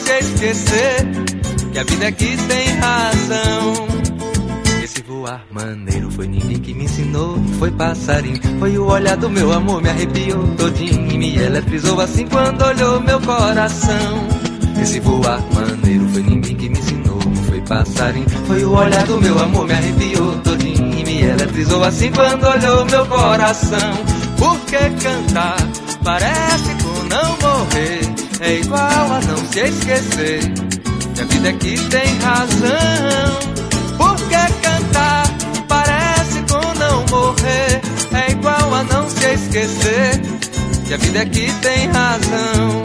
se esquecer que a vida é que tem razão. Esse voar maneiro foi ninguém que me ensinou, foi passarinho. Foi o olhar do meu amor, me arrepiou todinho e me eletrizou assim quando olhou meu coração. Esse voar maneiro foi ninguém que me ensinou, foi passarinho. Foi o olhar do meu amor, me arrepiou todinho e me eletrizou assim quando olhou meu coração. Porque cantar parece com não morrer, é igual a não se esquecer que a vida é que tem razão. Porque cantar parece com não morrer, é igual a não se esquecer que a vida é que tem razão.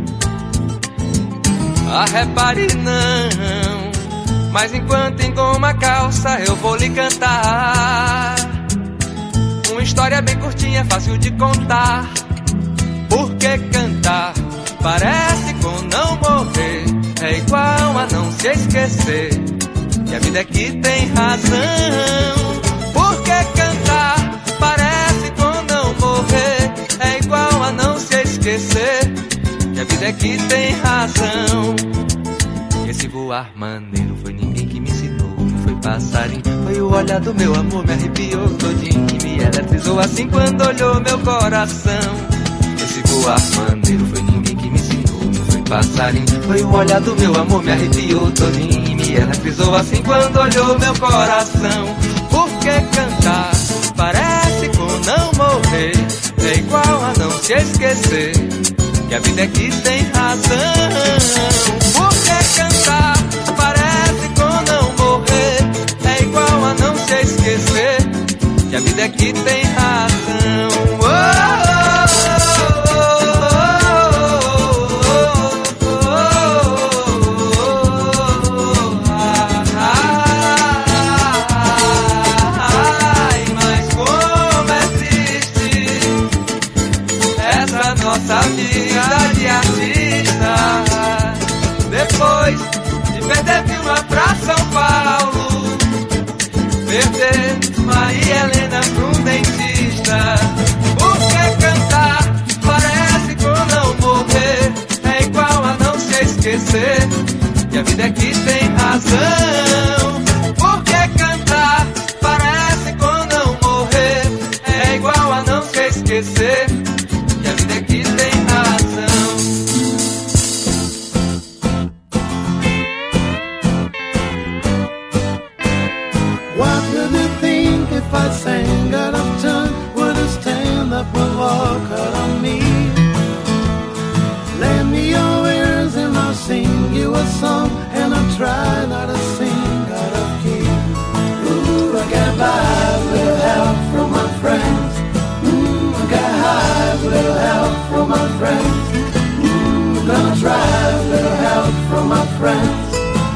Ah, repare não, mas enquanto engoma a calça eu vou lhe cantar uma história bem curtinha, fácil de contar. Porque cantar parece com não morrer, é igual a não se esquecer que a vida é que tem razão. Porque cantar parece com não morrer, é igual a não se esquecer que a vida é que tem razão. Esse voar maneiro foi ninguém que me ensinou, foi passarinho. Foi o olhar do meu amor, me arrepiou todinho e me eletrizou assim quando olhou meu coração. Esse voar maneiro foi ninguém que me ensinou, foi passarinho. Foi o olhar do meu amor, me arrepiou todinho e me eletrizou assim quando olhou meu coração. Porque cantar parece com não morrer, é igual a não se esquecer que a vida é que tem razão. Porque cantar parece com não morrer, é igual a não se esquecer que a vida é que tem razão. Mas como é triste essa nossa vida de artista. Depois de perder Vilma pra São Paulo, perder Maria Helena pra um dentista. Porque cantar parece com não morrer, é igual a não se esquecer que a vida é que tem razão. Porque cantar parece com não morrer, é igual a não se esquecer que a vida é que tem razão. What would you think if I sang out of tune? Would you stand up and walk out on me? Lend me your ears and I'll sing you a song, and I'll try not to sing out of key. Ooh, I got by with a little help from my friends. I got high with a little help from my friends. I'm gonna try with a little help from my friends.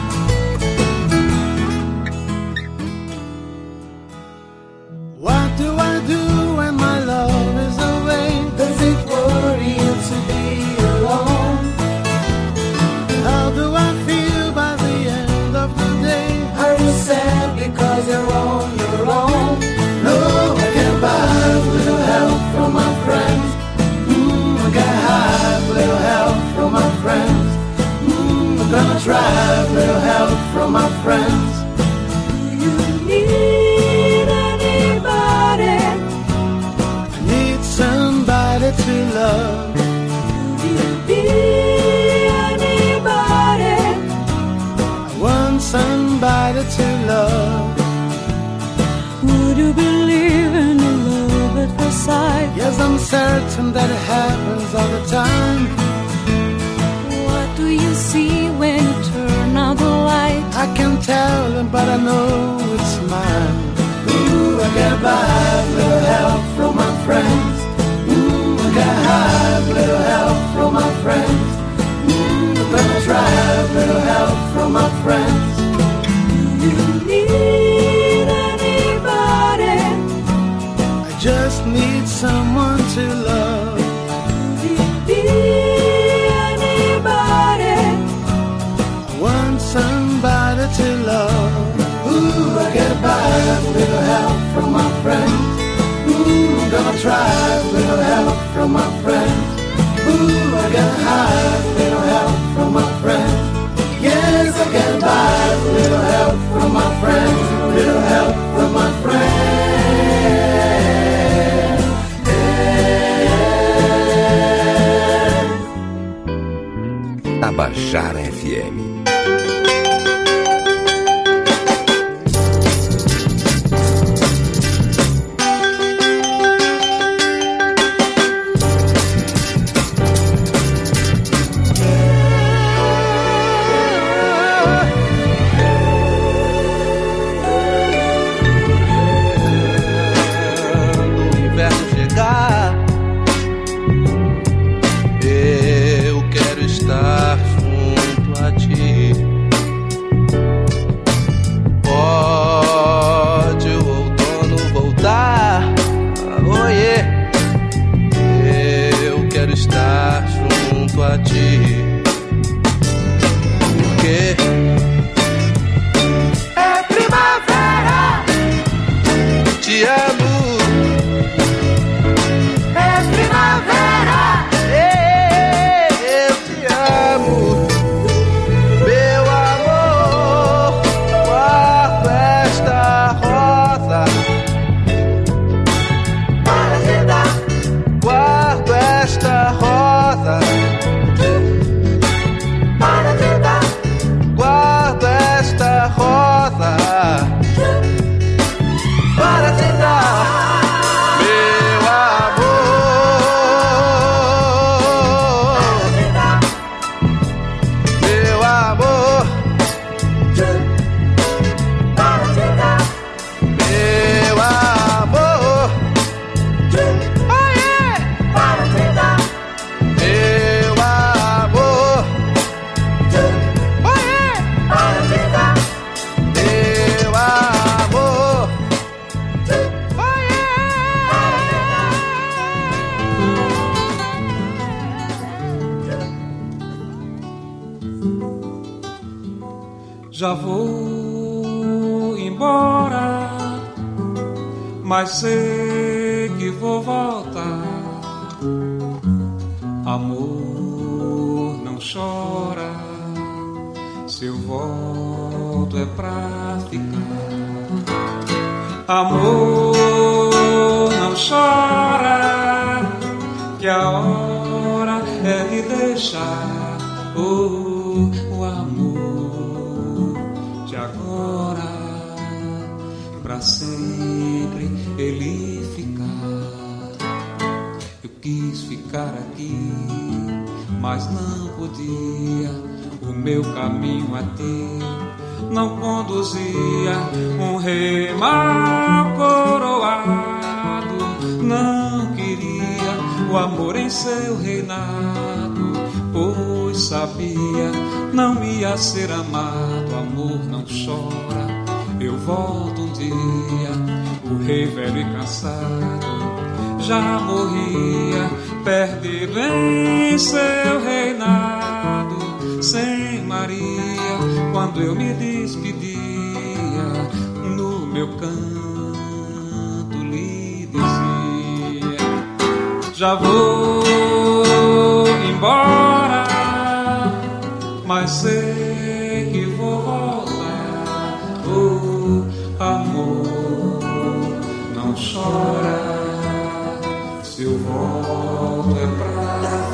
What do I do when my love is away? Does it worry you to be alone? How do I feel by the end of the day? Are you sad because you're on your own? No, I can buy a little help from my friends. I got high with a little help from my friends. I'm gonna try a little help from my friends. Do you need anybody? I need somebody to love. Do you be anybody? I want somebody to love. Would you believe in a love at first sight? Yes, I'm certain that it happens all the time. What do you see when you turn out the light? I can't tell them, but I know it's mine. Ooh, I got by with a little help from my friends. I got high with a little help from my friends. I'm gonna try a little help from my friends. Do you need anybody? I just need someone to love. Do you be anybody? I want somebody to love. Ooh, I get by with a little help from my friends. I'm gonna try a little help from my friends. Ooh, I got high, little help from my friends. Tabajara FM. Já vou embora, mas sei que vou voltar. Amor, não chora, se eu volto é pra ficar. Amor, não chora, que a hora é de deixar. O amor de agora, pra sempre ele ficar. Eu quis ficar aqui, mas não podia. O meu caminho a ti não conduzia. Um rei mal coroado não queria o amor em seu reinado, pois sabia não ia ser amado. Amor, não chora, eu volto um dia. O rei velho e cansado já morria, perdido em seu reinado. Sem Maria, quando eu me despedia, no meu canto lhe dizia: já vou embora, mas sei que vou voltar. Oh, amor, não chora, se eu volto é pra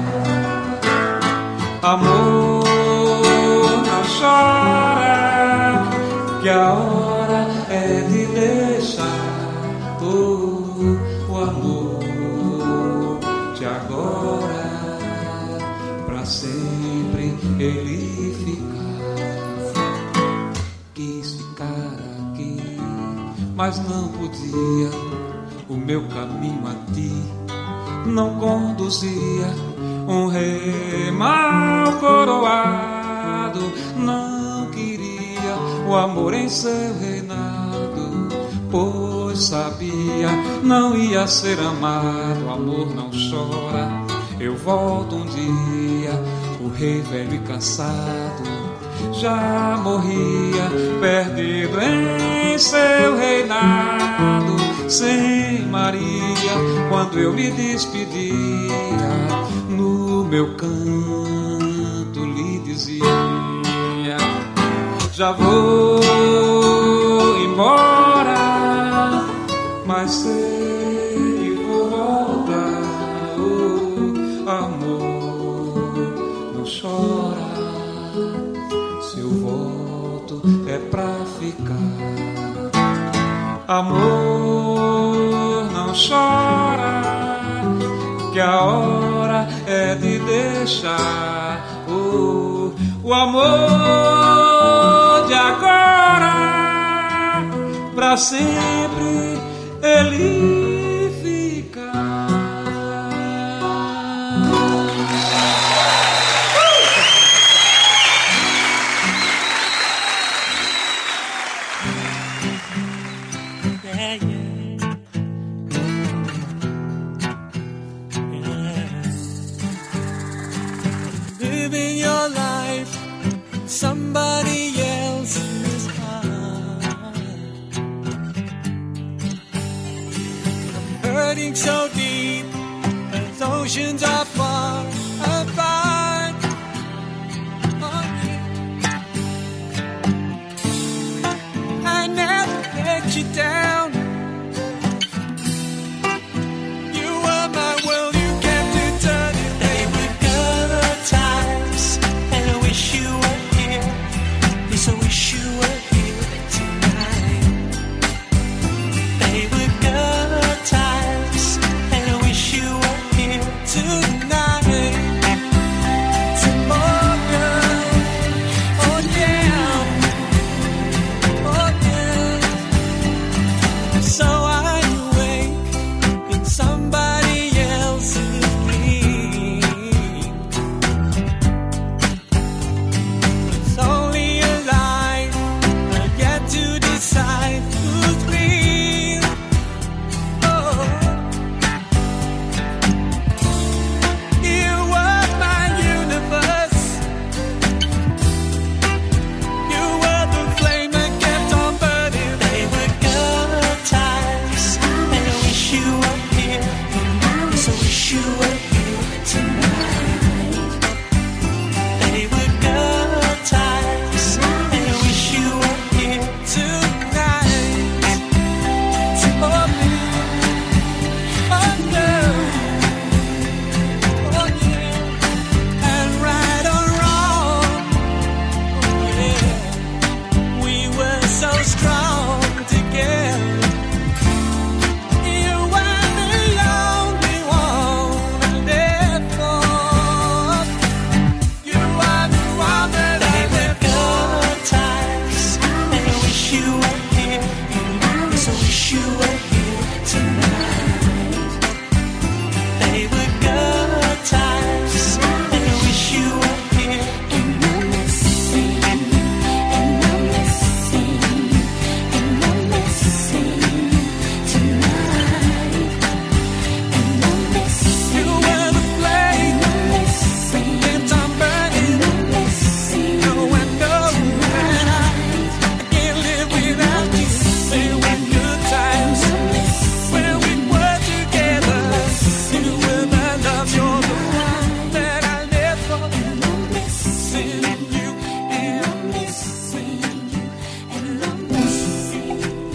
ficar. Amor, não chora, que a hora é de deixar. Oh, o amor de agora, pra sempre ele ficar. Quis ficar aqui, mas não podia. O meu caminho a ti não conduzia. Um rei mal coroado não queria o amor em seu reinado, pois sabia não ia ser amado. Amor, não chora, eu volto um dia. O rei velho e cansado já morria, perdido em seu reinado. Sem Maria, quando eu me despedia, no meu canto lhe dizia: já vou embora, mas sei que vou voltar. Oh, amor, não chora, seu voto é pra ficar. Amor, não chora, que a hora é de deixar o amor de agora, pra sempre ele fica. Living your life in somebody else's heart, hurting so deep as oceans are far apart. Oh, yeah. I never let you down. You were my world, you kept it turning. They were good times, and I wish you were here. Yes, I wish you were here tonight. They were good times, and I wish you were here tonight. Tomorrow, oh yeah, oh yeah. So I wake in somebody else's dream. It's only a lie, I get to decide who's real. Oh, you were my universe. You were the flame that kept on burning. They were good times, and I wish you were here. Yes, I wish you were here tonight. They were good times, and I wish you were here tonight. Oh, oh no, oh yeah. And right or wrong, oh yeah, we were so strong together. You were the only one I lived for. You are the one that I live for. Good times, and I wish you were here. Yes, I wish you were here tonight. They were good times, and I wish you were here. And I'm missing, and I'm missing, and I'm missing tonight. And I'm missing. You were the flame, and I'm missing. Kept on burning, and I'm missing. No, I know that I can't live without you. They were good times when we were together. You were my love, you're the one that I live for. And I'm missing you, and I'm missing you, and I'm missing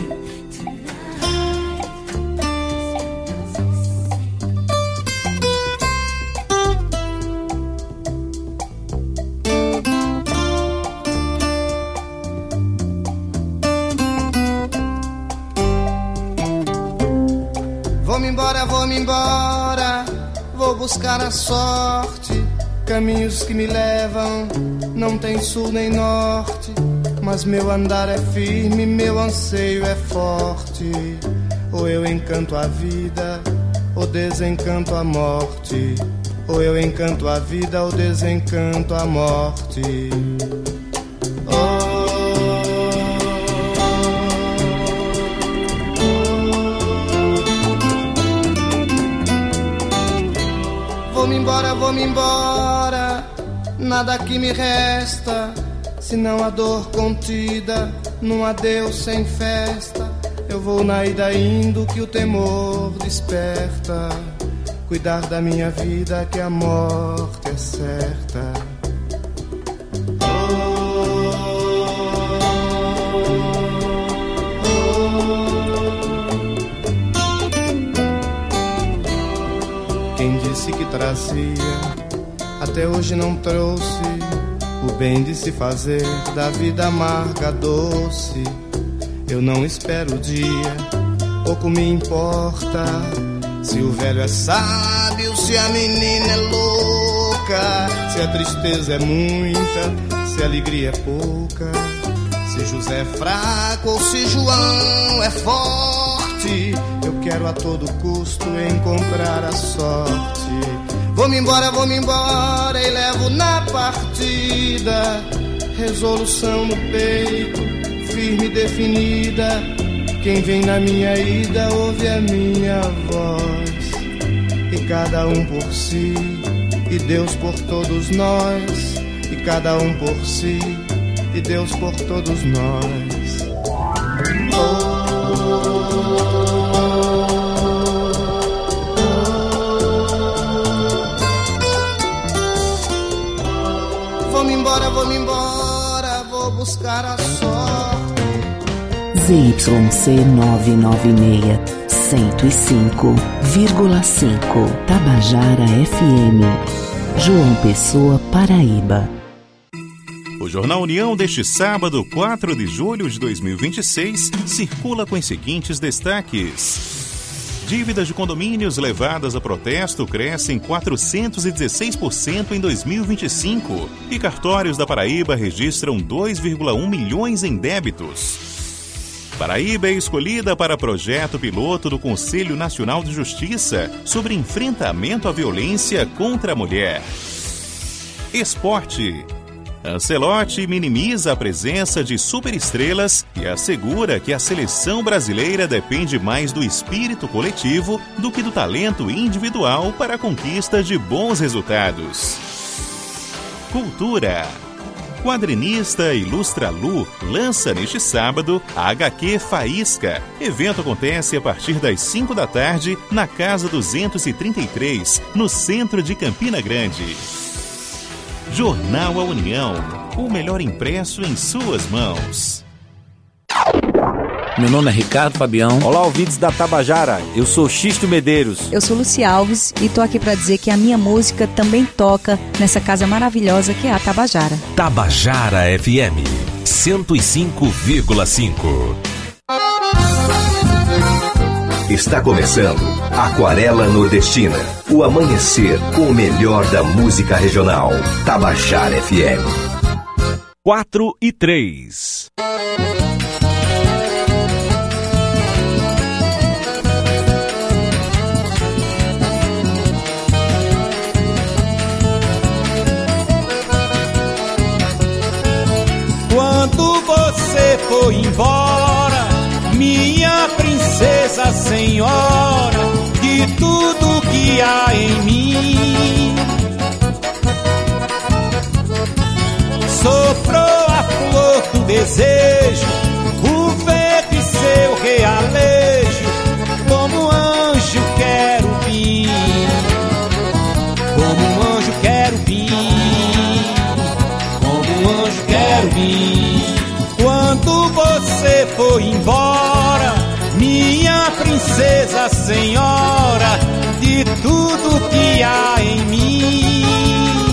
Vou-me embora, vou buscar a sorte. Caminhos que me levam, não tem sul nem norte. Mas meu andar é firme, meu anseio é forte. Ou eu encanto a vida, ou desencanto a morte. Ou eu encanto a vida, ou desencanto a morte. Vou-me embora, nada aqui me resta, senão a dor contida, num adeus sem festa. Eu vou na ida indo que o temor desperta, cuidar da minha vida que a morte é certa. Quem disse que trazia, até hoje não trouxe. O bem de se fazer da vida amarga doce. Eu não espero o dia, pouco me importa se o velho é sábio, se a menina é louca, se a tristeza é muita, se a alegria é pouca, se José é fraco ou se João é forte. Eu quero a todo custo encontrar a sorte. Vou-me embora e levo na partida resolução no peito, firme e definida. Quem vem na minha ida ouve a minha voz. E cada um por si, e Deus por todos nós. E cada um por si, e Deus por todos nós. Vou-me embora, vou buscar a sorte. ZYC 996, 105,5 Tabajara FM, João Pessoa, Paraíba. O Jornal União deste sábado, 4 de julho de 2026, circula com os seguintes destaques. Dívidas de condomínios levadas a protesto crescem 416% em 2025 e cartórios da Paraíba registram 2,1 milhões em débitos. Paraíba é escolhida para projeto piloto do Conselho Nacional de Justiça sobre enfrentamento à violência contra a mulher. Esporte. Ancelotti minimiza a presença de superestrelas e assegura que a seleção brasileira depende mais do espírito coletivo do que do talento individual para a conquista de bons resultados. Cultura. Quadrinista Ilustra Lu lança neste sábado a HQ Faísca. Evento acontece a partir das 5 da tarde na Casa 233, no centro de Campina Grande. Jornal A União, o melhor impresso em suas mãos. Meu nome é Ricardo Fabião. Olá, ouvintes da Tabajara. Eu sou Xisto Medeiros. Eu sou Luci Alves e tô aqui para dizer que a minha música também toca nessa casa maravilhosa que é a Tabajara. Tabajara FM 105,5. Está começando Aquarela Nordestina, o amanhecer com o melhor da música regional. Tabajara FM 4:03. Quando você foi embora, minha princesa senhora, de tudo que há em mim, soprou a flor do desejo, o vento e seu realejo, como anjo quero vir, como anjo quero vir, como anjo quero vir. Quando você foi embora, minha princesa senhora, de tudo que há em mim,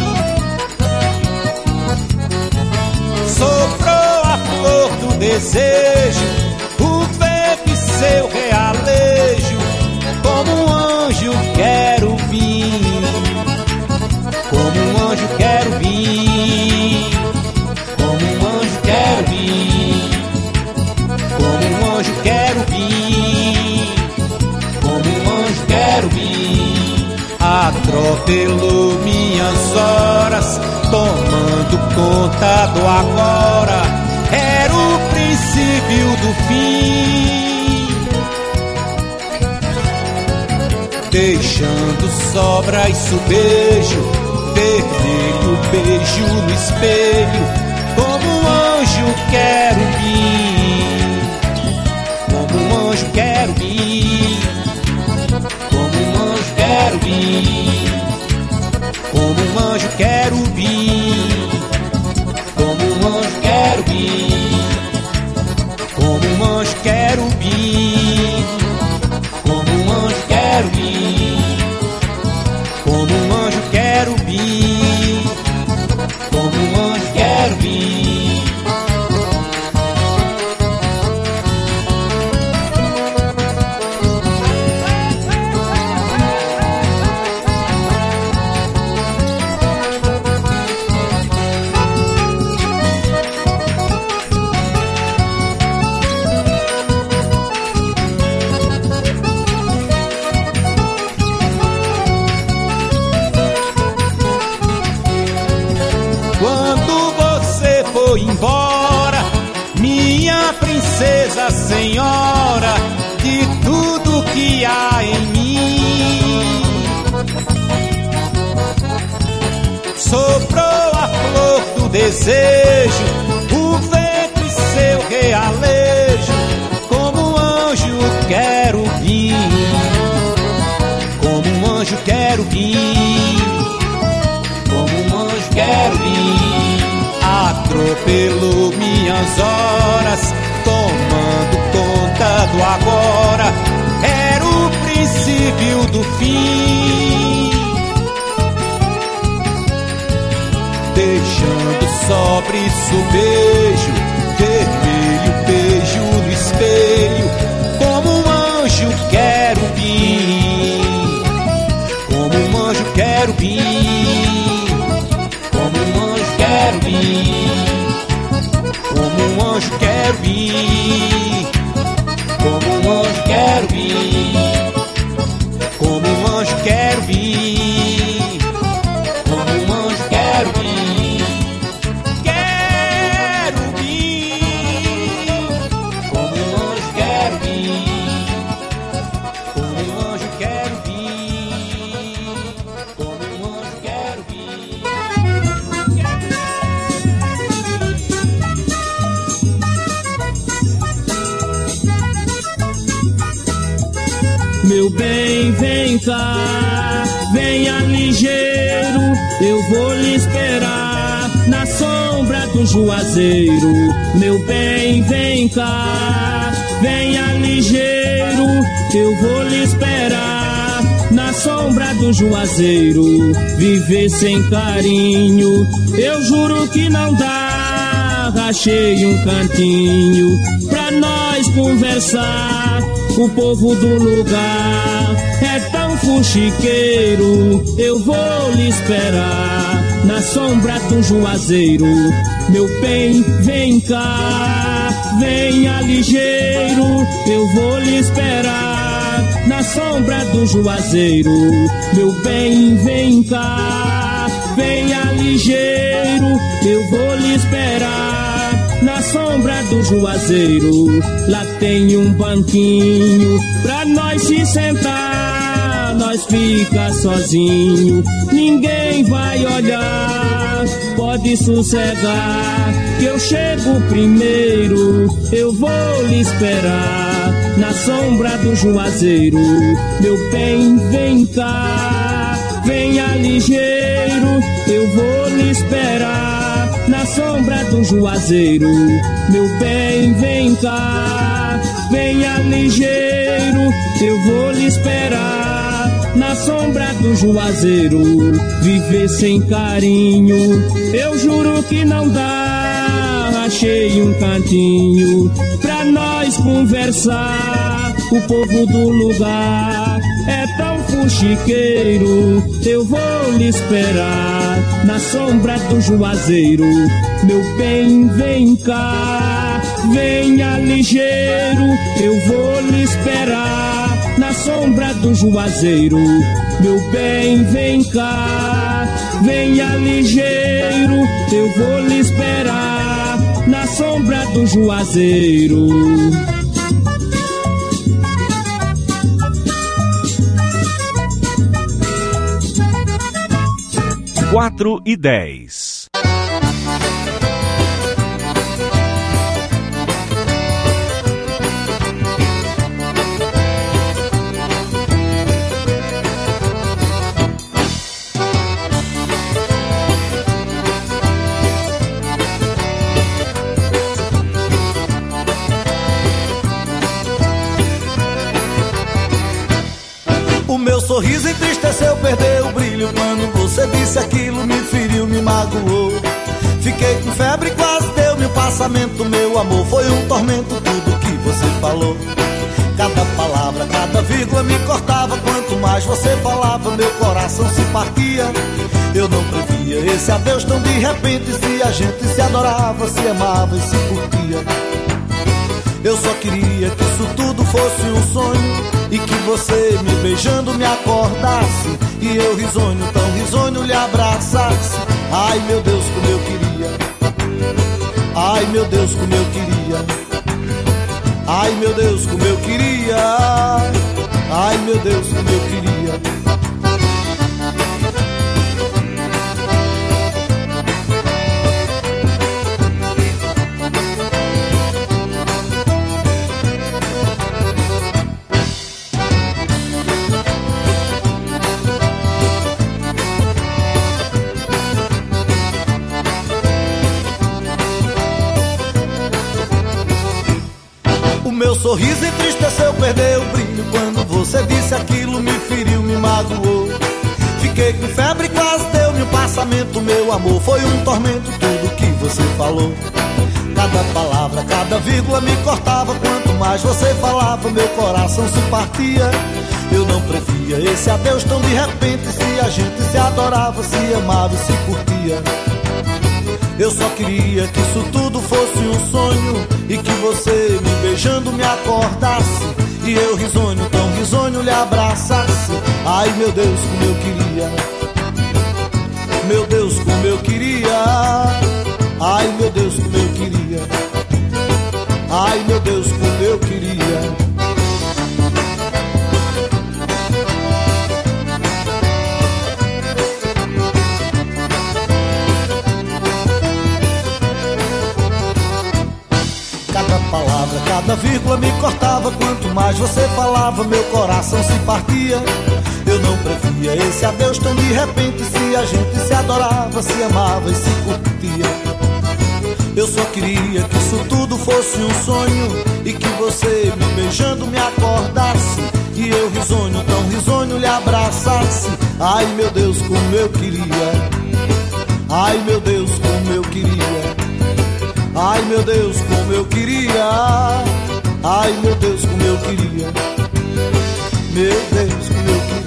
soprou a flor do desejo, o vento e seu realejo, como um anjo quero vir, como um anjo quero vir, como um anjo quero vir, como um anjo quero vir, como um anjo quero vir. Atropelou minhas horas, tomando conta do agora, era o princípio do fim, deixando sobra e subejo, vermelho beijo no espelho, como um anjo quero vir, como um anjo quero vir, como um anjo quero vir, como um anjo quero vir, como um anjo quero vir, como um anjo quero vir, como um anjo quero vir, como um anjo quero vir, como um anjo quero vir. Embora, minha princesa senhora, de tudo que há em mim. Soprou a flor do desejo, o vento e seu realejo, como um anjo quero vir, como um anjo quero vir, como um anjo quero vir. Atropelou minhas horas, tomando conta do agora. Era o princípio do fim, deixando sobre-se o beijo, vermelho beijo no espelho. Como um anjo quero vir, como um anjo quero vir, como um anjo quero vir, como um anjo quero vir, como um anjo quero vir, como um anjo quero vir, como um anjo quero vir, quero vir, como um anjo quero vir, como um anjo quero vir, como um anjo quero vir. Meu bem, vem cá, venha ligeiro, eu vou lhe esperar na sombra do juazeiro. Meu bem, vem cá, venha ligeiro, eu vou lhe esperar na sombra do juazeiro. Viver sem carinho, eu juro que não dá. Achei um cantinho pra nós conversar. O povo do lugar é tão fuxiqueiro, eu vou lhe esperar na sombra do juazeiro. Meu bem, vem cá, venha ligeiro, eu vou lhe esperar na sombra do juazeiro. Meu bem, vem cá, venha ligeiro, eu vou lhe esperar na sombra do juazeiro. Lá tem um banquinho pra nós se sentar. Nós fica sozinho, ninguém vai olhar. Pode sossegar que eu chego primeiro, eu vou lhe esperar na sombra do juazeiro. Meu bem, vem cá, venha ligeiro, eu vou lhe esperar na sombra do juazeiro. Meu bem, vem cá, venha ligeiro, eu vou lhe esperar na sombra do juazeiro. Viver sem carinho, eu juro que não dá. Achei um cantinho pra nós conversar. O povo do lugar é tão fuxiqueiro, eu vou lhe esperar na sombra do juazeiro. Meu bem, vem cá, venha ligeiro, eu vou lhe esperar na sombra do juazeiro. Meu bem, vem cá, venha ligeiro, eu vou lhe esperar na sombra do juazeiro. 4:10. O meu sorriso entristeceu, perdeu o brilho quando você disse aquilo, me feriu, me magoou. Fiquei com febre, quase deu-me um passamento. Meu amor, foi um tormento tudo que você falou. Cada palavra, cada vírgula me cortava. Quanto mais você falava, meu coração se partia. Eu não previa esse adeus tão de repente. Se a gente se adorava, se amava e se curtia. Eu só queria que isso tudo fosse um sonho, e que você me beijando me acordasse, e eu risonho, tão risonho, lhe abraçasse. Ai meu Deus, como eu queria. Ai meu Deus, como eu queria. Ai meu Deus, como eu queria. Ai meu Deus, como eu queria. Meu sorriso entristeceu, perdeu o brilho. Quando você disse aquilo, me feriu, me magoou. Fiquei com febre, quase deu-me um passamento. Meu amor, foi um tormento tudo que você falou. Cada palavra, cada vírgula me cortava. Quanto mais você falava, meu coração se partia. Eu não previa esse adeus tão de repente. Se a gente se adorava, se amava e se curtia. Eu só queria que isso tudo fosse um sonho, e que você me beijando me acordasse, e eu risonho, tão risonho, lhe abraçasse. Ai meu Deus, como eu queria. Meu Deus, como eu queria. Ai meu Deus, como eu queria. Ai meu Deus, como eu queria. Cada palavra, cada vírgula me cortava. Quanto mais você falava, meu coração se partia. Eu não previa esse adeus tão de repente. Se a gente se adorava, se amava e se curtia. Eu só queria que isso tudo fosse um sonho, e que você me beijando me acordasse, e eu risonho, tão risonho, lhe abraçasse. Ai meu Deus, como eu queria. Ai meu Deus, como eu queria. Ai meu Deus, como eu queria. Ai meu Deus, como eu queria. Meu Deus, como eu queria.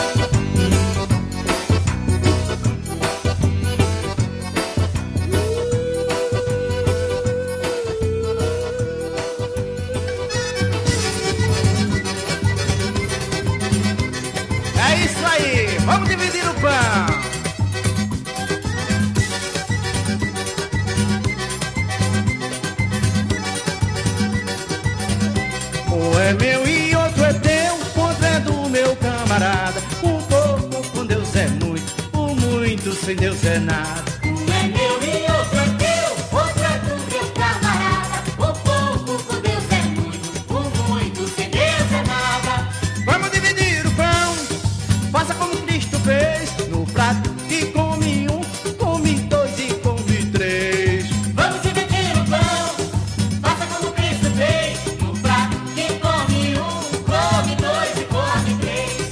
É isso aí, vamos dividir o pão. Um é meu e outro é teu, outro é do meu camarada. Um pouco com Deus é muito, o muito sem Deus é nada. Um é meu e outro é teu, outro é do meu camarada. Um pouco com Deus é muito, o muito sem Deus é nada. Vamos dividir o pão, faça como Cristo fez. No prato que come um, come dois e come três. Vamos dividir o pão, faça como Cristo fez. No prato que come um, come dois e come três.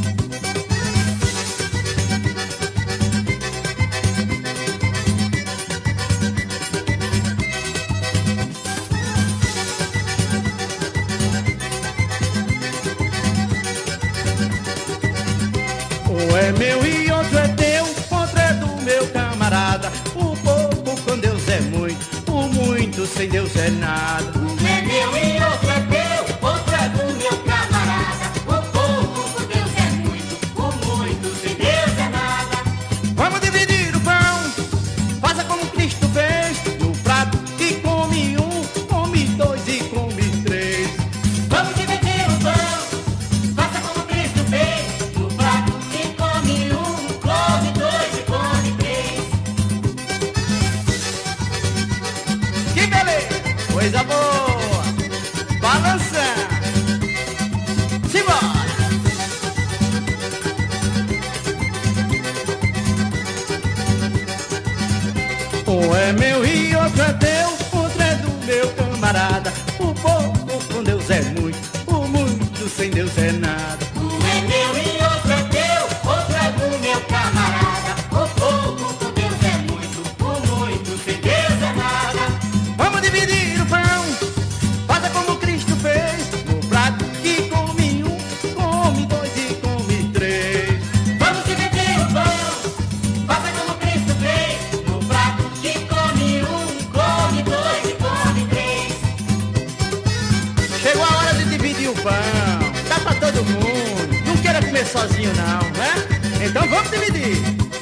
Um é meu e outro é teu, outro é do meu camarada. O pouco com Deus é muito, o muito sem Deus é nada. Um é meu e outro é teu, outro é do meu camarada. O pouco com Deus é muito, o muito sem Deus é nada. Vamos dividir o pão, faça como Cristo fez. No prato que come um, come dois e come três. Vamos dividir o pão, faça como Cristo fez. No prato que come um, come dois e come três. Que beleza, coisa boa, balançar. Simbora! Um é meu e outro é teu, outro é do meu camarada. O pouco com Deus é muito, o muito sem Deus é nada. Um é meu e outro é teu, outro é do meu camarada. O pouco com Deus é muito, o muito todo mundo. Não queira comer sozinho não, né? Então vamos dividir.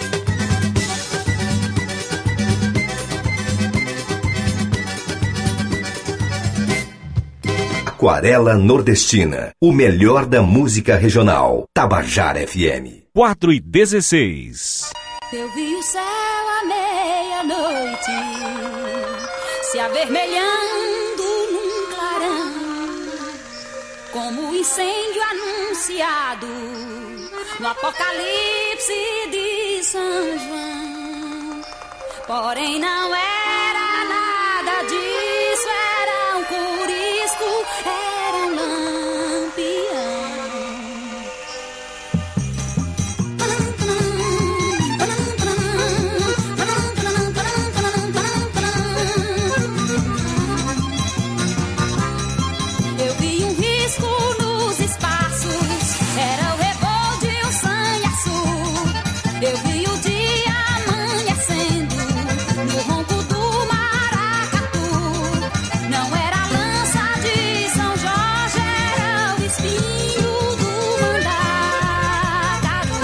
Aquarela Nordestina, o melhor da música regional. Tabajara FM. 4:16. Eu vi o céu à meia-noite se avermelhando num clarão, como o incêndio anunciado no Apocalipse de São João. Porém não era nada disso, era um curisco, era um lampião. Eu vi um risco nos espaços, era o revoo de um sanhaçu. Eu vi o dia amanhecendo no ronco do maracatu. Não era a lança de São Jorge, era o espinho do mandacaru.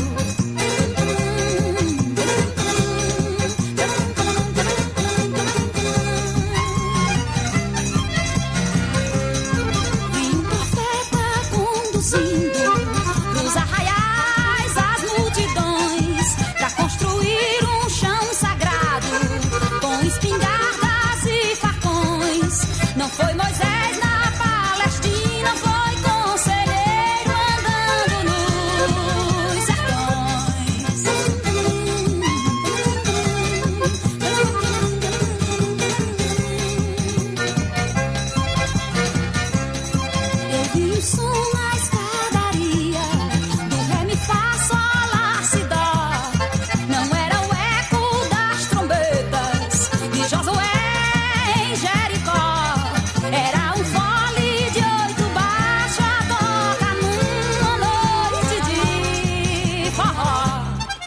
Vi um profeta conduzindo nos arraiais as multidões pra construir um chão sagrado com espingardas e facões. Não foi Moisés na Palestina, foi conselheiro andando nos sertões. Eu vi o som na escadaria do ré, mi, fá, sol, lá, si, dó. Não era o eco das trombetas de Josué em Jericó. Era um fole de 8 baixo a toca numa noite de forró.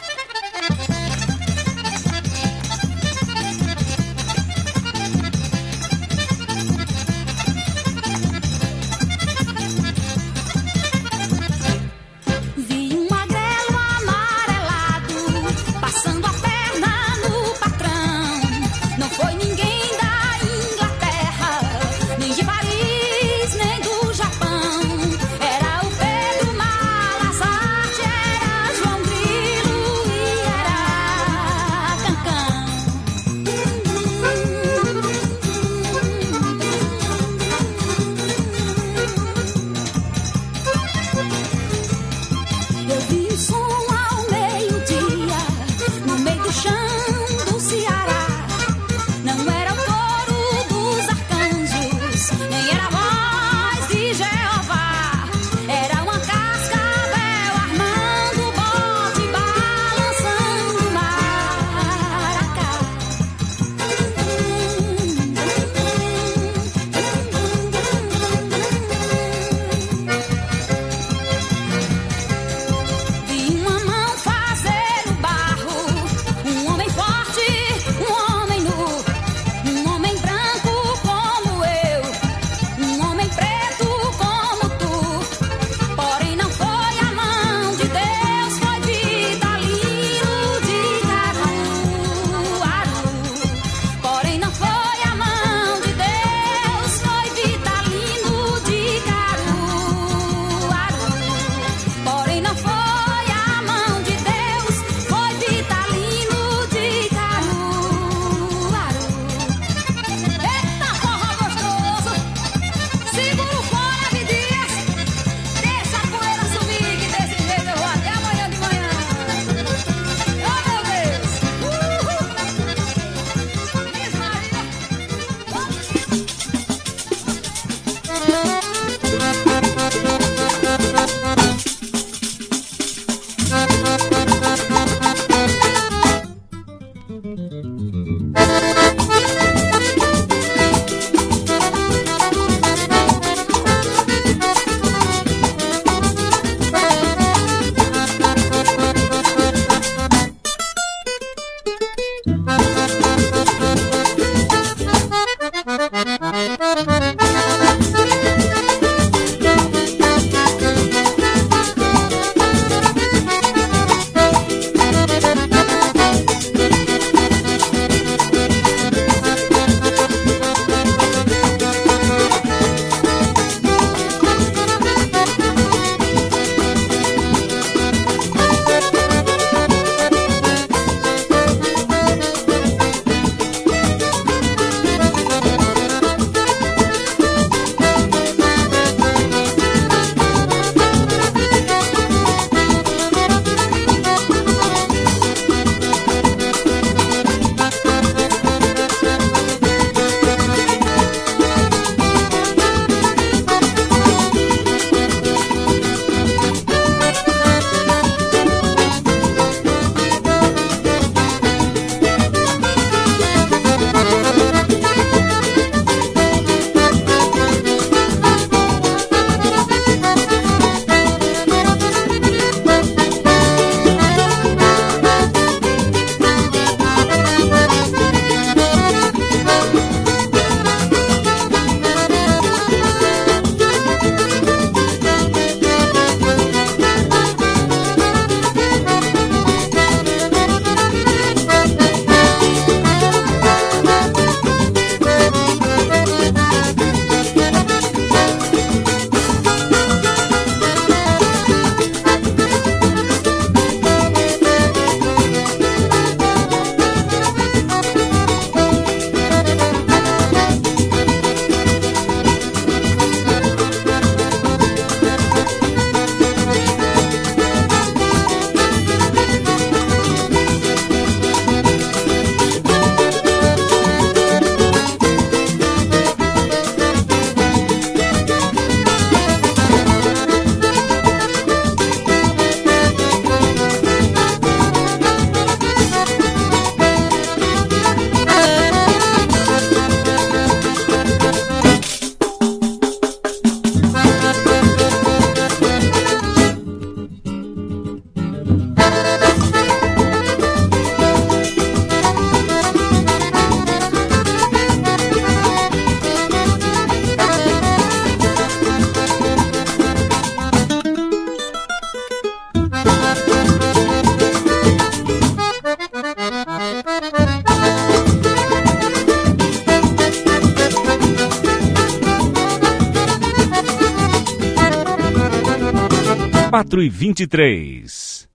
Vi um magrelo amarelado passando a perna no patrão. Não foi ninguém da Inglaterra, nem de Paris, nem do Japão. Era o Pedro Malazarte, era João Grilo e era Cancão. Eu vi o som ao meio-dia no meio do chão do Ceará. Não 4h23.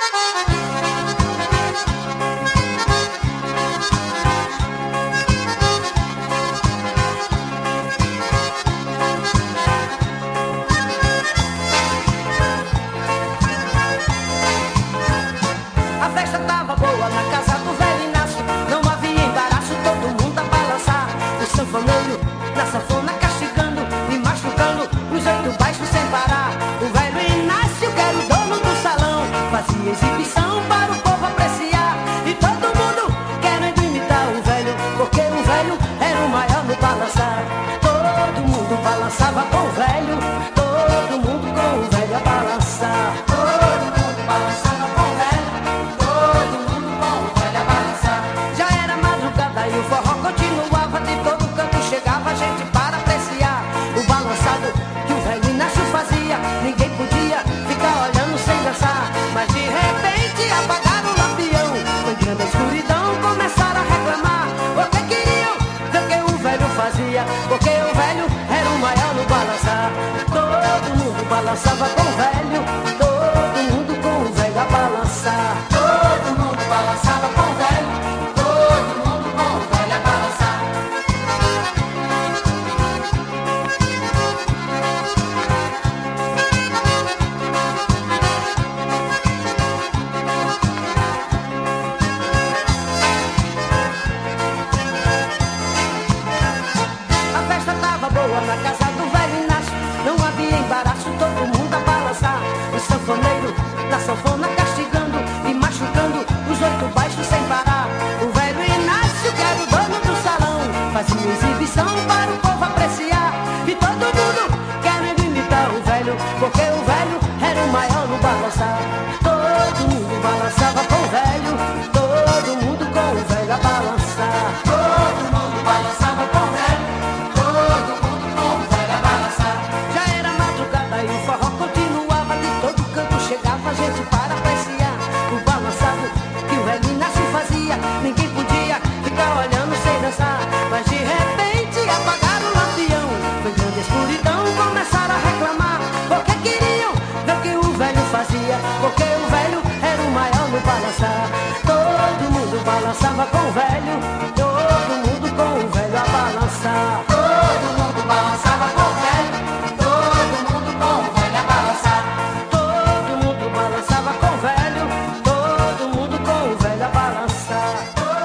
A festa tava boa na casa do velho Inácio. Não havia embaraço, todo mundo a balançar. O sanfoneiro na sanfona castigando e machucando os oito baixos sem parar. O velho Inácio, que era o dono do salão, fazia exibição para o povo apreciar. E todo mundo querendo imitar o velho, porque o velho era o maior no balançar. Todo mundo balançava com o velho, todo mundo com o velho a balançar. Todo mundo balançava com o velho, todo mundo com o velho a balançar. Já era madrugada e o forró continuava, de todo canto chegava gente para apreciar o balançado que o velho Inácio fazia. Ninguém podia ficar olhando sem dançar, mas de repente apagaram o lampião. Foi grande a escuridão, começaram a reclamar, porque queriam ver o que o velho fazia, porque o velho era o maior no balançar. Todo mundo balançava com o velho, todo mundo com o velho a balançar. Todo mundo balançava com o velho, todo mundo com o velho a balançar. A festa tava boa na casa do velho Inácio. Não havia embaraço, todo mundo a balançar. O sanfoneiro na sanfona castigando e machucando os oito baixos sem parar. O velho Inácio, que era o dono do salão, fazia exibição para o povo apreciar. E todo mundo querendo imitar o velho, porque o velho era o maior no balançar. Todo mundo balançava com o velho, todo mundo com o velho a balançar. Todo mundo balançava com o velho, todo mundo com o velho a balançar. Já era madrugada e o forró continuava, de todo canto chegava gente para apreciar o balançado que o velho Inácio fazia. Ninguém podia ficar olhando sem dançar, mas de repente apagaram o lampião. Foi grande a escuridão, começaram a reclamar, porque queriam ver o que o velho fazia, porque o velho era o maior no balançar. Todo mundo balançava com o velho, todo mundo com o velho a balançar. Todo mundo balançava com o velho, todo mundo com o velho a balançar. Todo mundo balançava com o velho, todo mundo com o velho a balançar.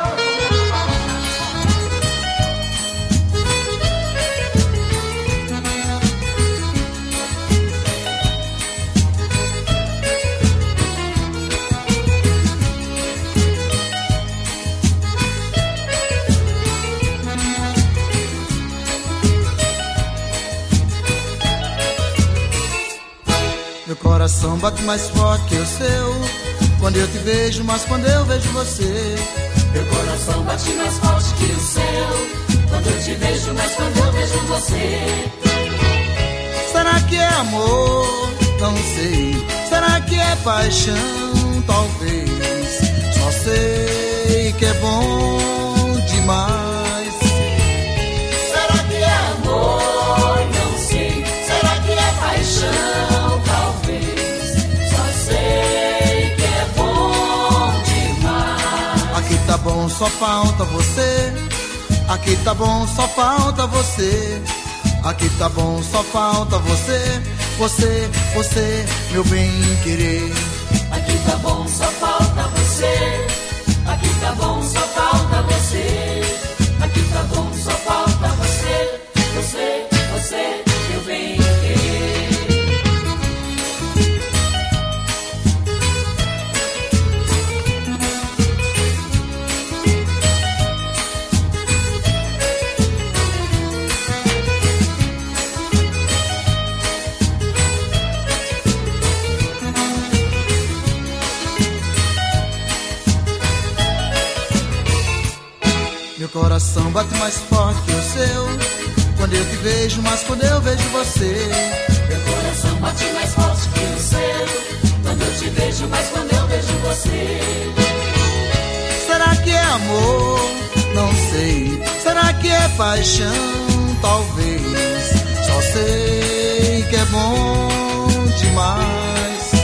Meu coração bate mais forte que o seu quando eu te vejo, mas quando eu vejo você. Meu coração bate mais forte que o seu quando eu te vejo, mas quando eu vejo você. Será que é amor? Não sei. Será que é paixão? Talvez. Só sei que é bom demais. Será que é amor? Não sei. Será que é paixão? Talvez. Só sei que é bom demais. Aqui tá bom, só falta você. Aqui tá bom, só falta você. Aqui tá bom, só falta você. Você, você, meu bem querer. Aqui tá bom, só falta você. Aqui tá bom, só falta você. Aqui tá bom, só falta você. Você, você, meu bem querer. Meu coração bate mais forte que o seu quando eu te vejo, mas quando eu vejo você. Meu coração bate mais forte que o seu quando eu te vejo, mas quando eu vejo você. Será que é amor? Não sei. Será que é paixão? Talvez. Só sei que é bom demais.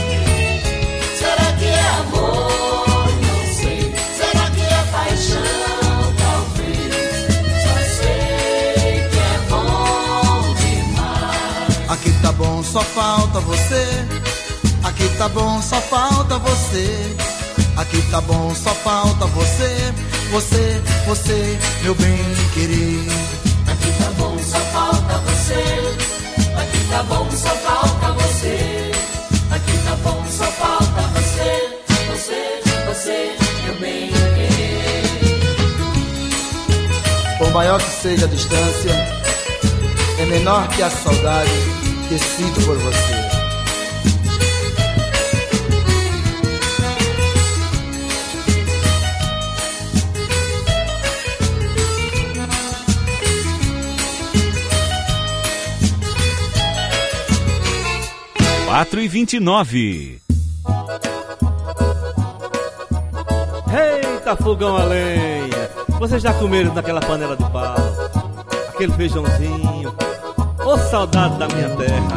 amor? Não sei. Será que é paixão? Talvez. Só sei que é bom demais. Aqui tá bom, só falta você. Aqui tá bom, só falta você. Aqui tá bom, só falta você. Você, você, meu bem querer. Aqui tá bom, só falta você. Aqui tá bom, só falta você. Aqui tá bom, só falta você. Você, você, meu bem querer. Por maior que seja a distância, é menor que a saudade que sinto por você. Quatro e 29. Eita, fogão a lenha! Vocês já comeram daquela panela de pau? Aquele feijãozinho? Ô, saudade da minha terra!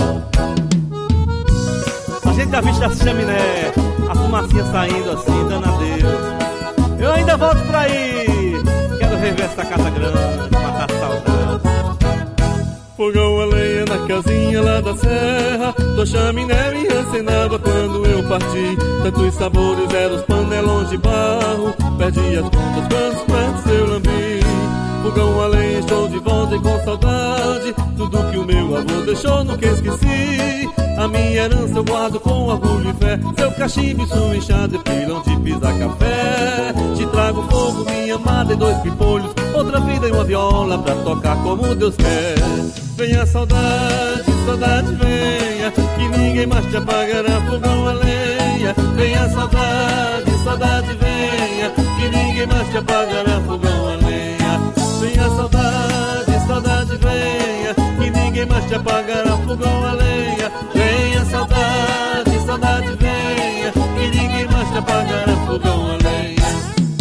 A gente já visto da chaminé, a fumacinha saindo assim, dando adeus. Eu ainda volto pra aí! Quero rever essa casa grande, matar a saudade. Fogão a lenha na casinha lá da serra, do chaminé me acenava quando eu parti. Tantos sabores eram os panelões de barro, perdi as contas quantos pratos eu lambi. Fogão a lenha estou de volta e com saudade, tudo que o meu avô deixou nunca esqueci. A minha herança eu guardo com orgulho e fé, seu cachimbo e sua enxada e pilão de pisar café. Te trago fogo, minha amada, e 2 pipolhos, outra vida e uma viola pra tocar como Deus quer. Venha saudade, saudade venha, que ninguém mais te apagará, fogão a lenha. Venha saudade, saudade venha, que ninguém mais te apagará, fogão a lenha. Venha saudade, saudade venha, que ninguém mais te apagará, fogão a lenha. Venha saudade, saudade venha, que ninguém mais te apagará, fogão a lenha.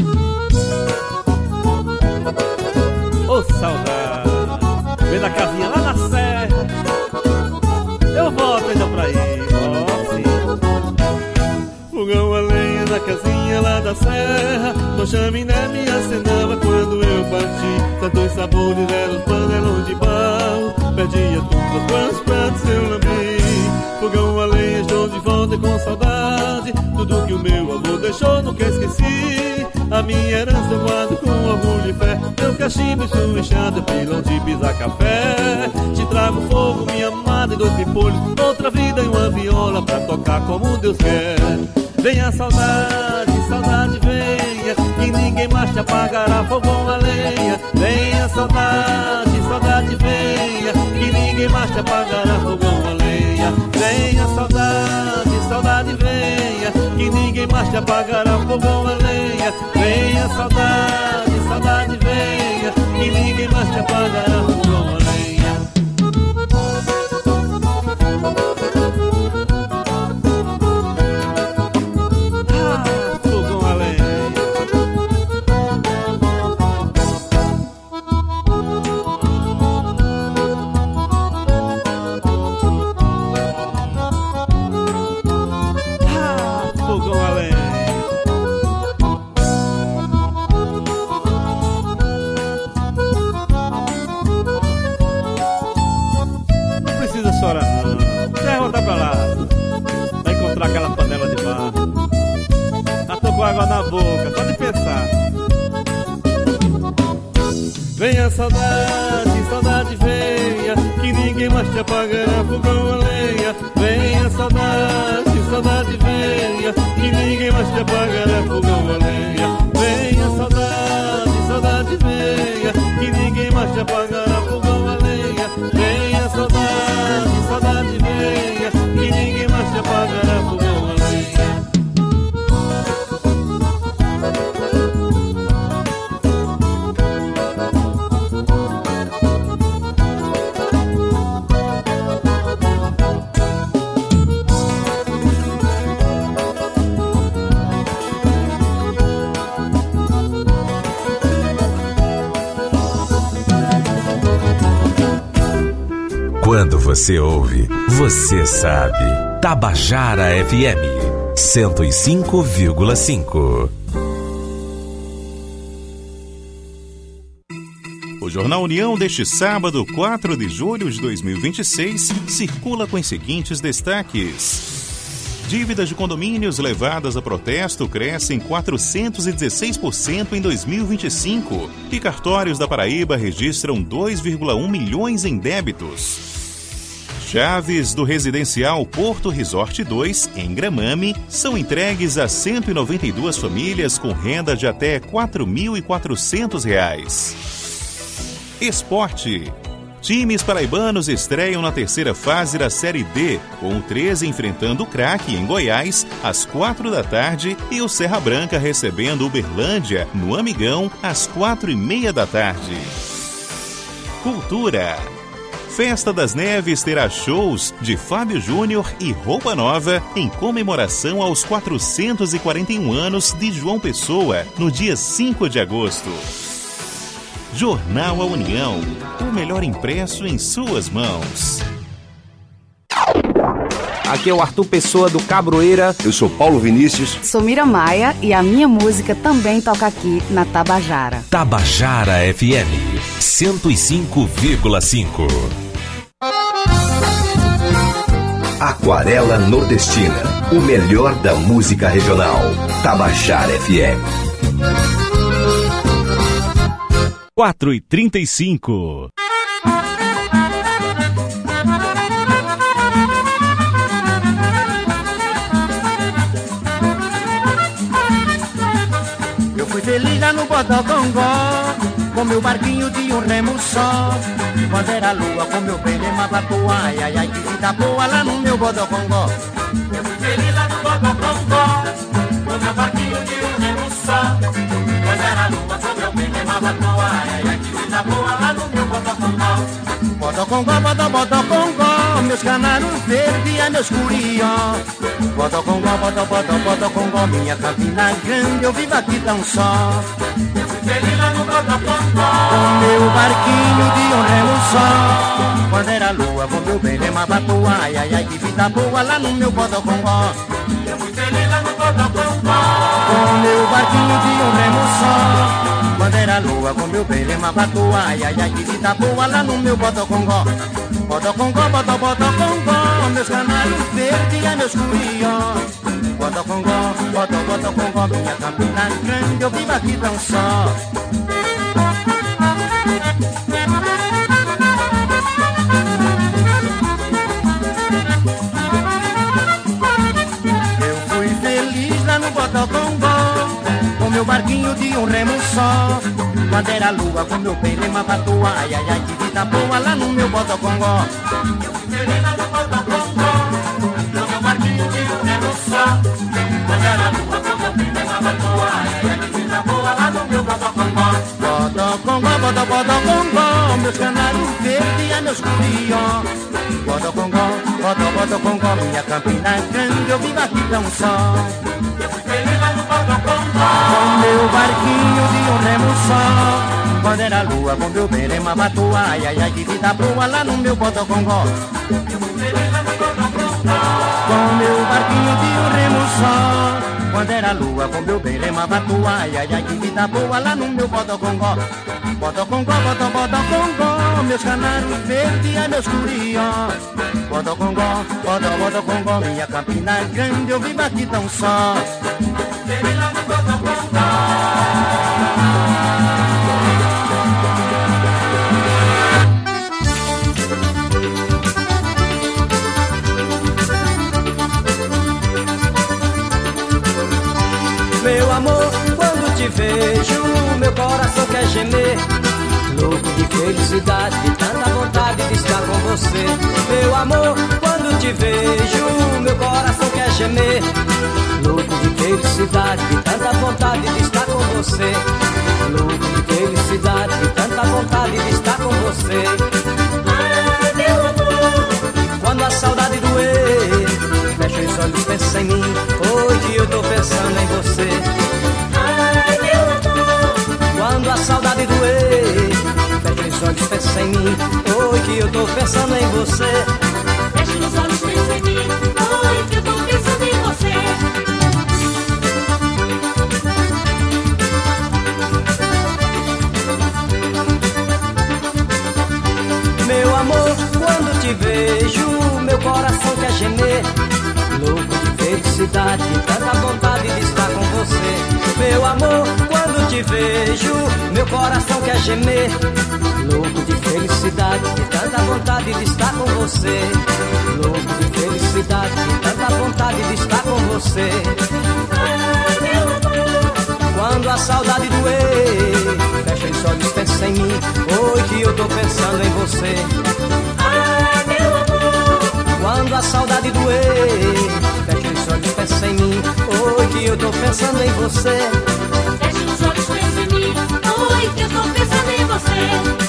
Ô saudade, vem da casinha lá na serra, eu volto ainda pra aí, ó sim. Fogão a lenha na casinha lá da serra, no chaminé me acenava quando eu parti. Tantos sabores eram os panelões de barro, perdia tudo quantos pratos eu lambi. Fogão a lenha estou de volta e com saudade, tudo que o meu avô deixou nunca esqueci. A minha herança eu guardo com orgulho e fé, meu cachimbo e sua enxada, pilão de pisar café. Te trago fogo, minha amada, e 2 pipolhos, outra vida e uma viola pra tocar como Deus quer. Venha saudade, saudade venha, que ninguém mais te apagará, fogão a lenha. Venha saudade, saudade venha, que ninguém mais te apagará, fogão a lenha. Venha saudade, saudade venha, que ninguém mais te apagará, fogão a lenha. Venha saudade, saudade venha, que ninguém mais te apagará, fogão a lenha. Água na boca, só de pensar. Venha saudade, saudade venha, que ninguém mais te apagará, fogão a lenha. Venha saudade, saudade venha, que ninguém mais te apagará, fogão a lenha. Venha saudade, saudade venha, que ninguém mais te apagará, fogão a lenha. Venha saudade, saudade venha, que ninguém mais te apagará, fogão a lenha. Quando você ouve, você sabe. Tabajara FM, 105,5. O Jornal União deste sábado, 4 de julho de 2026, circula com os seguintes destaques. Dívidas de condomínios levadas a protesto crescem 416% em 2025 e cartórios da Paraíba registram 2,1 milhões em débitos. Chaves do residencial Porto Resort 2, em Gramame, são entregues a 192 famílias com renda de até R$ 4.400. Esporte. Times paraibanos estreiam na terceira fase da Série D, com o 13 enfrentando o Craque em Goiás, às 4 da tarde, e o Serra Branca recebendo Uberlândia, no Amigão, às 4:30 da tarde. Cultura. Festa das Neves terá shows de Fábio Júnior e Roupa Nova em comemoração aos 441 anos de João Pessoa, no dia 5 de agosto. Jornal A União, o melhor impresso em suas mãos. Aqui é o Arthur Pessoa do Cabroeira. Eu sou Paulo Vinícius. Sou Mira Maia e a minha música também toca aqui na Tabajara. Tabajara FM 105,5. Aquarela Nordestina, o melhor da música regional. Tabajara FM. 4:35. Eu fui feliz lá no Bodocongó, com meu barquinho de um remo só. Quando era lua, com meu bem remava toa, ai, ai, ai, que vida boa lá no meu Bodocongó. Eu fui feliz lá no Bodocongó, com meu barquinho de um remo só. Quando era lua, com meu bem remava toa, ai, ai, ai, que vida boa lá no meu Bodocongó. Bodocongó, Bodocongó, meus canários verdes e meus curió. Bodocongó, Bodocongó, minha Campina grande, eu vivo aqui tão só. Eu fui feliz lá no Bodocongó, com meu barquinho de um remo só. Quando era lua, com meu bem remava toa, ai, ai, ai, que vida boa lá no meu Bodocongó. Eu fui feliz lá no Bodocongó, com meu barquinho de um remo só. Quando era lua, com meu bem remava toa, ai, ai, ai, que vida boa lá no meu Bodocongó. Bodocongó, Bodocongó, meus canários verdes e meus curió. Bodocongó, Bodocongó, minha Campina grande, eu vivo aqui tão só. Eu fui feliz lá no Bodocongó, com meu barquinho de um remo só. Quando era lua, com meu bem remava toa, ai, ai, ai, que vida boa lá no meu Bodocongó. Eu fui feliz lá no Bodocongó, com meu barquinho de um remo só. Quando era lua, com meu bem remava toa, ai, ai, ai, que vida boa lá no meu Bodocongó. Bodocongó, Bodocongó, meus canários verdes e meus curió. Bodocongó, Bodocongó, minha Campina grande, eu vivo aqui tão só. Eu fui feliz lá no Bodocongó, com meu barquinho de um remo só. Quando era lua, com meu bem remava toa, ai, ai, ai, que vida boa lá no meu Bodocongó. Eu fui feliz lá no Bodocongó, com meu barquinho de um remo só. Quando era lua, com meu bem remava toa, ai, ai, ai, que vida boa lá no meu Bodocongó. Bodocongó, Bodocongó, meus canários verdes e meus curió. Bodocongó, Bodocongó, minha Campina grande, eu vivo aqui tão só. Feliz lá no Bodocongó. Meu amor, quando te vejo, meu coração quer gemer. Louco de felicidade, de tanta vontade de estar com você. Meu amor, quando te vejo, meu coração quer gemer. Louco de felicidade, de tanta vontade de estar com você. Louco de felicidade, de tanta vontade de estar com você. Ai, meu amor, quando a saudade doer, fecha os olhos, pensa em mim. Hoje eu tô pensando em você. Ai, meu amor, quando a saudade doer, fecha os olhos, pensa em mim. Hoje eu tô pensando em você. Fecha os olhos, pensa em mim. Hoje eu tô pensando em você. te vejo, meu coração quer gemer. Louco de felicidade, tanta vontade de estar com você. Meu amor, quando te vejo, meu coração quer gemer. Louco de felicidade, tanta vontade de estar com você. Louco de felicidade, tanta vontade de estar com você. Ai, meu amor, quando a saudade doer, fecha os olhos, pensa em mim. Oi, que eu tô pensando em você. ai, meu amor, quando a saudade doer, fecha os olhos, pensa em mim. Oi, que eu tô pensando em você. feche os olhos, pensa em mim. Oi, que eu tô pensando em você.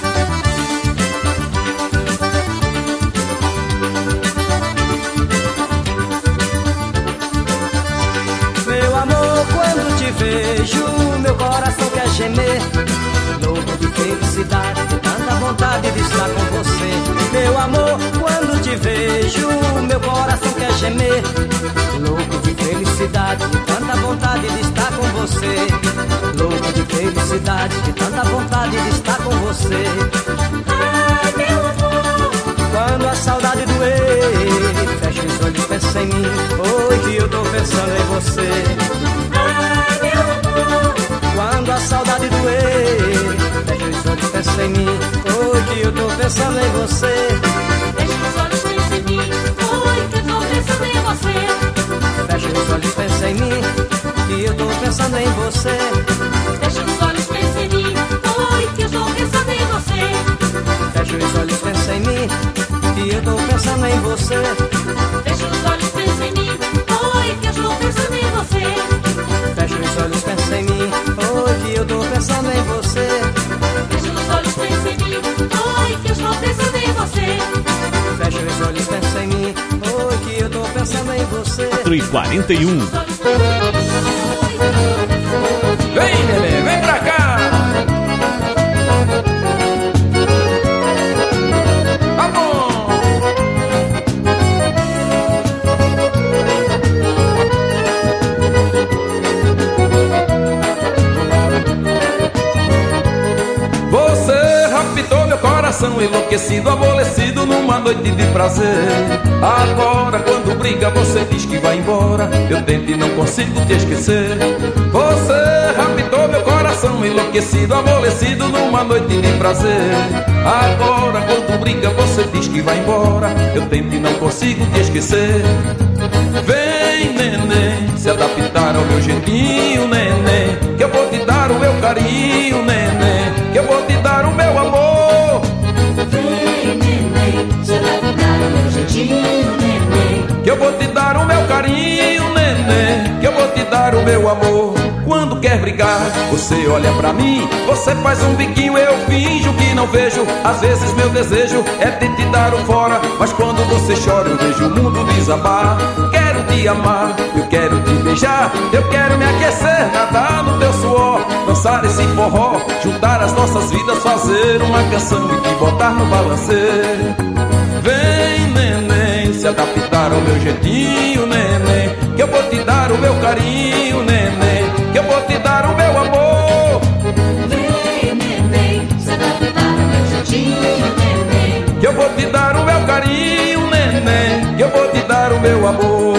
Meu amor, quando te vejo, meu coração quer gemer. Louco de felicidade, tanta vontade de estar com você. Meu amor, quando te vejo, meu coração quer gemer. Louco de felicidade, tanta vontade de estar com você. Louco de felicidade, tanta vontade de estar com você. Ai, meu amor, quando a saudade doer, fecha os olhos, pensa em mim. Oi, que eu tô pensando em você. ai, meu amor, quando a saudade doer, fecha os olhos, pensa em mim. Oi, que eu tô pensando em você. feche os olhos, pensa em mim. Oi, que eu tô pensando em você. Fecha os olhos, pensa em mim, que eu tô pensando em você. feche os olhos, pensa em mim. Oi, que eu tô pensando em você. Fecha os olhos, pensa em mim, que eu tô pensando em você. feche os olhos, pensa em mim. Oi, que eu tô pensando em você. Fecha os olhos, pensa em mim. Oi, que eu tô pensando em você. feche os olhos, pensa em mim. Oi, que eu tô pensando em você. Fecha os olhos, pensa em mim. Oi, que eu tô pensando em você. 4h41. Vem, neném, vem pra cá. Tá bom. Você raptou meu coração enlouquecido, aborrecido numa noite de prazer. Agora quando briga você diz que vai embora, eu tento e não consigo te esquecer. Você raptou meu coração enlouquecido, aborrecido numa noite de prazer. Agora quando briga você diz que vai embora, eu tento e não consigo te esquecer. Vem, neném, se adaptar ao meu jeitinho, neném, que eu vou te dar o meu carinho, neném, que eu vou te dar o meu amor. Vem, neném, se adaptar ao meu jeitinho, neném, que eu vou te dar o meu carinho, neném, que eu vou te dar o meu amor. Quando quer brigar, você olha pra mim, você faz um biquinho, eu finjo que não vejo. Às vezes meu desejo é de te dar um fora, mas quando você chora eu vejo o mundo desabar. Quero te amar, eu quero te beijar, eu quero me aquecer, nadar no teu suor, dançar esse forró, juntar as nossas vidas, fazer uma canção e te botar no balanceiro. Vem, neném, se adaptar ao meu jeitinho, neném, que eu vou te dar o meu carinho, neném, que eu vou te dar o meu amor. vem, neném, se adaptar ao meu jeitinho, neném, Que eu vou te dar o meu carinho, neném, que eu vou te dar o meu amor.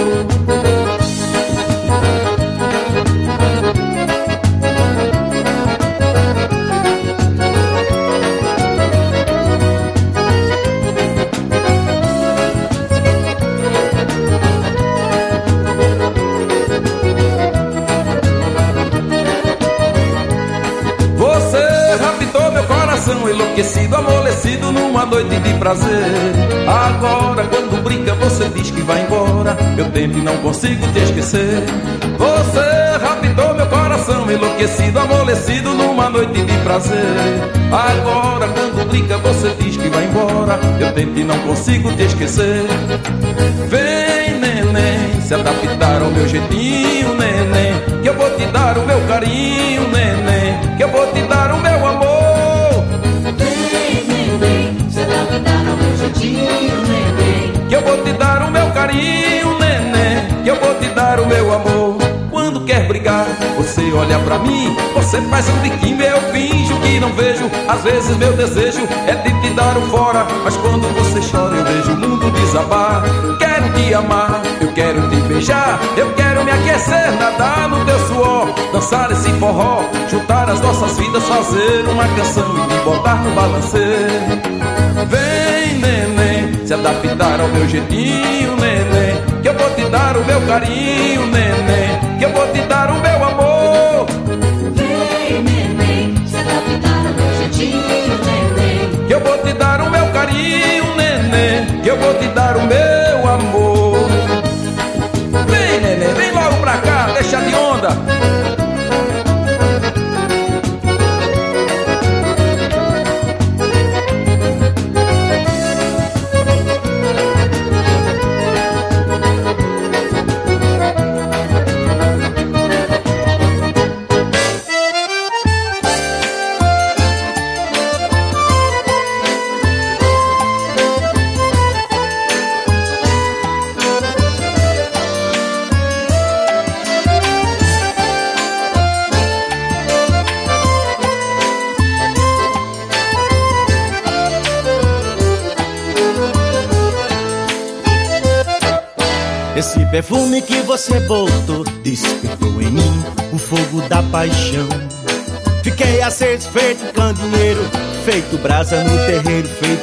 Enlouquecido, amolecido numa noite de prazer. Agora quando brinca você diz que vai embora, eu tento e não consigo te esquecer. Você raptou meu coração, enlouquecido, amolecido numa noite de prazer. Agora quando brinca você diz que vai embora, eu tento e não consigo te esquecer. Vem, neném, se adaptar ao meu jeitinho, neném, que eu vou te dar o meu carinho, neném, que eu vou te dar o meu amor. Que eu vou te dar o meu carinho, neném, que eu vou te dar o meu amor. Quando quer brigar, você olha pra pra mim. Você faz um biquinho, eu finjo que não vejo. Às vezes meu desejo é de te dar um fora, mas quando você chora eu vejo o mundo desabar. Quero te amar, eu quero te beijar, eu quero me aquecer, nadar no teu suor, dançar esse forró, juntar as nossas vidas, fazer uma canção e te botar no balanceiro. Vem, neném, se adaptar ao meu jeitinho, neném, que eu vou te dar o meu carinho, neném, que eu vou te dar o meu amor. Vem, neném, se adaptar ao meu jeitinho, neném, que eu vou te dar o meu carinho, neném, que eu vou te dar o meu amor. Vem, neném, vem logo pra cá, deixa de onda. Esse perfume que você botou despertou em mim o fogo da paixão. Fiquei a satisfeito com dinheiro, feito brasa no terreiro, feito